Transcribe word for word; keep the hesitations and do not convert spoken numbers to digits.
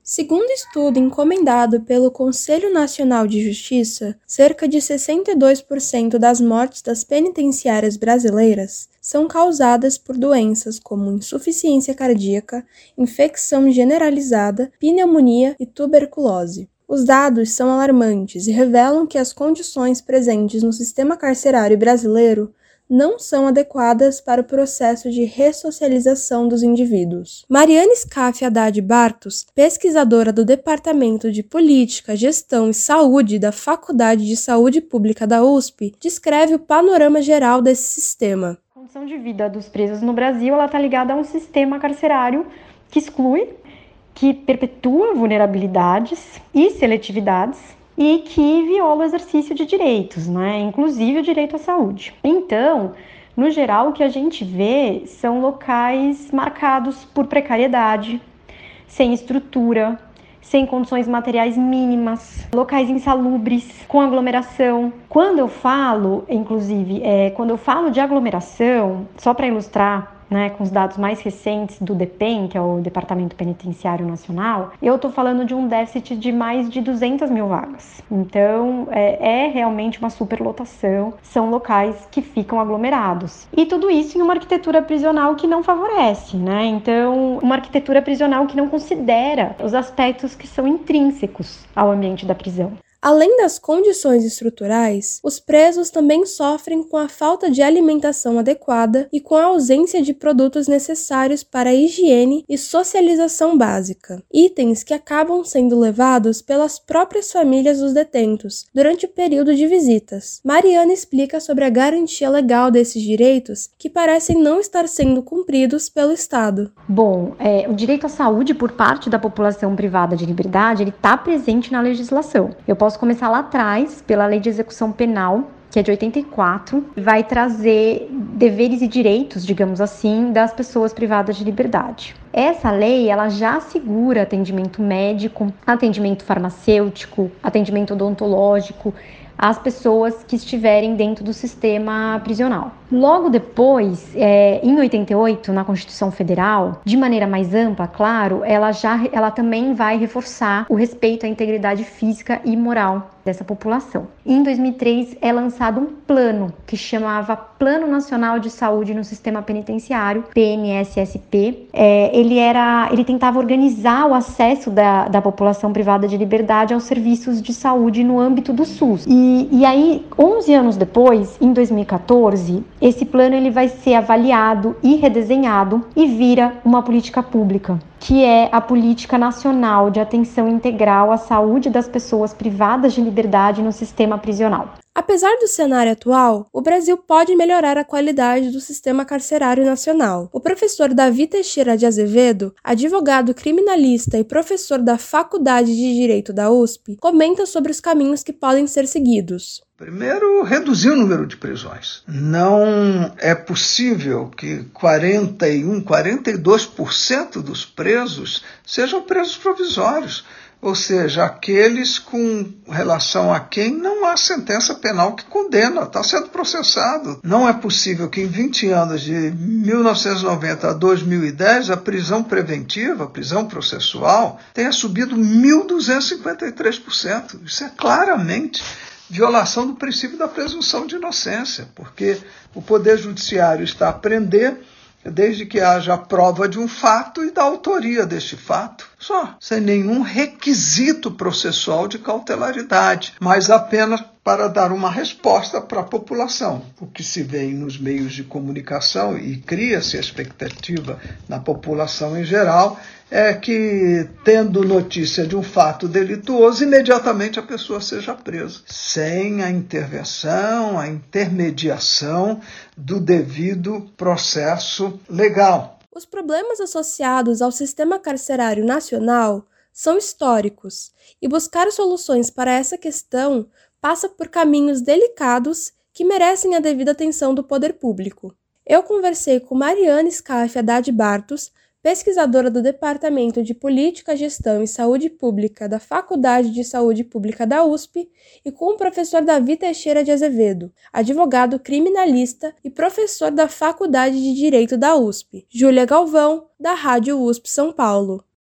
Segundo estudo encomendado pelo Conselho Nacional de Justiça, cerca de sessenta e dois por cento das mortes das penitenciárias brasileiras são causadas por doenças como insuficiência cardíaca, infecção generalizada, pneumonia e tuberculose. Os dados são alarmantes e revelam que as condições presentes no sistema carcerário brasileiro não são adequadas para o processo de ressocialização dos indivíduos. Mariane Scaff Haddad Bartos, pesquisadora do Departamento de Política, Gestão e Saúde da Faculdade de Saúde Pública da U S P, descreve o panorama geral desse sistema. A condição de vida dos presos no Brasil está ligada a um sistema carcerário que exclui, que perpetua vulnerabilidades e seletividades, e que viola o exercício de direitos, né? Inclusive o direito à saúde. Então, no geral, o que a gente vê são locais marcados por precariedade, sem estrutura, sem condições materiais mínimas, locais insalubres, com aglomeração. Quando eu falo, inclusive, é, quando eu falo de aglomeração, só para ilustrar, né, com os dados mais recentes do DEPEN, que é o Departamento Penitenciário Nacional, eu estou falando de um déficit de mais de duzentas mil vagas. Então, é, é realmente uma superlotação, são locais que ficam aglomerados. E tudo isso em uma arquitetura prisional que não favorece, né? Então, uma arquitetura prisional que não considera os aspectos que são intrínsecos ao ambiente da prisão. Além das condições estruturais, os presos também sofrem com a falta de alimentação adequada e com a ausência de produtos necessários para a higiene e socialização básica, itens que acabam sendo levados pelas próprias famílias dos detentos durante o período de visitas. Mariana explica sobre a garantia legal desses direitos que parecem não estar sendo cumpridos pelo Estado. Bom, é, o direito à saúde por parte da população privada de liberdade, ele está presente na legislação. Eu posso começar lá atrás, pela Lei de Execução Penal, que é de oitenta e quatro, vai trazer deveres e direitos, digamos assim, das pessoas privadas de liberdade. Essa lei, ela já assegura atendimento médico, atendimento farmacêutico, atendimento odontológico às pessoas que estiverem dentro do sistema prisional. Logo depois, é, em oitenta e oito, na Constituição Federal, de maneira mais ampla, claro, ela, já, ela também vai reforçar o respeito à integridade física e moral dessa população. Em dois mil e três, é lançado um plano que chamava Plano Nacional de Saúde no Sistema Penitenciário, P N S S P. É, ele, era, ele tentava organizar o acesso da, da população privada de liberdade aos serviços de saúde no âmbito do SUS. E, e aí, onze anos depois, em dois mil e quatorze, esse plano ele vai ser avaliado e redesenhado e vira uma política pública, que é a Política Nacional de Atenção Integral à Saúde das Pessoas Privadas de Liberdade no Sistema Prisional. Apesar do cenário atual, o Brasil pode melhorar a qualidade do sistema carcerário nacional. O professor Davi Teixeira de Azevedo, advogado criminalista e professor da Faculdade de Direito da U S P, comenta sobre os caminhos que podem ser seguidos. Primeiro, reduzir o número de prisões. Não é possível que quarenta e um, quarenta e dois por cento dos presos sejam presos provisórios. Ou seja, aqueles com relação a quem não há sentença penal que condena, está sendo processado. Não é possível que em vinte anos, de mil novecentos e noventa a dois mil e dez, a prisão preventiva, a prisão processual, tenha subido mil duzentos e cinquenta e três por cento. Isso é claramente violação do princípio da presunção de inocência, porque o Poder Judiciário está a prender desde que haja a prova de um fato e da autoria deste fato, só, sem nenhum requisito processual de cautelaridade, mas apenas para dar uma resposta para a população. O que se vê nos meios de comunicação e cria-se a expectativa na população em geral é que, tendo notícia de um fato delituoso, imediatamente a pessoa seja presa, sem a intervenção, a intermediação do devido processo legal. Os problemas associados ao sistema carcerário nacional são históricos, e buscar soluções para essa questão passa por caminhos delicados que merecem a devida atenção do poder público. Eu conversei com Mariane Scaff Haddad Bartos, pesquisadora do Departamento de Política, Gestão e Saúde Pública da Faculdade de Saúde Pública da U S P, e com o professor Davi Teixeira de Azevedo, advogado criminalista e professor da Faculdade de Direito da U S P. Júlia Galvão, da Rádio U S P São Paulo.